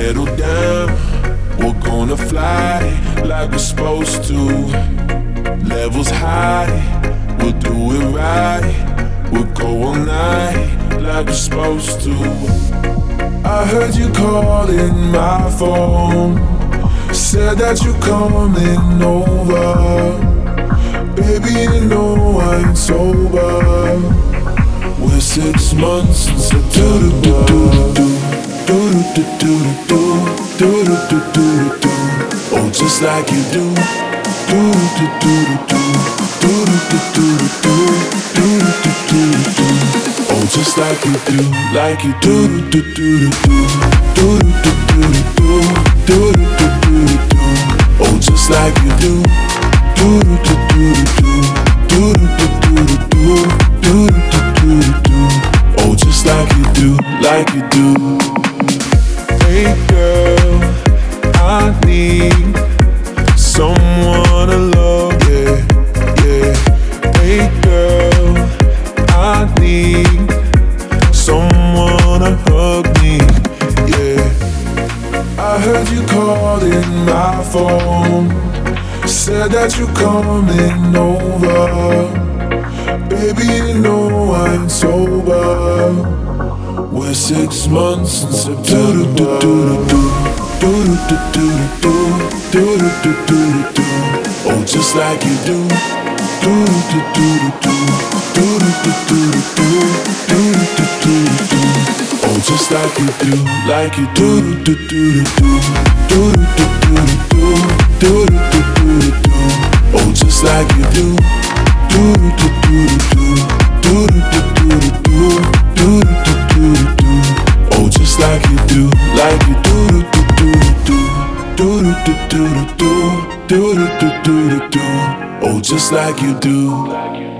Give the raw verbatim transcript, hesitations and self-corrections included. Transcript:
settle down. We're gonna fly like we're supposed to. Levels high, we'll do it right. We'll go all night like we're supposed to. I heard you calling my phone, said that you're coming over. Baby, you know I ain't sober. We're six months in September. Oh, just like you do. Oh, just like you do, like you do. Oh, just like you do. Oh, just like you do, like you do. Hey girl, I need someone to love, yeah, yeah. Hey girl, I need someone to hug me, yeah. I heard you calling my phone, said that you're coming over. Baby, you know I ain't sober. We're six months in September. Oh, just like you do. Oh, just like you do, like you do. Oh, just like you do. Oh, just like you do, like you do. Oh, just like you do.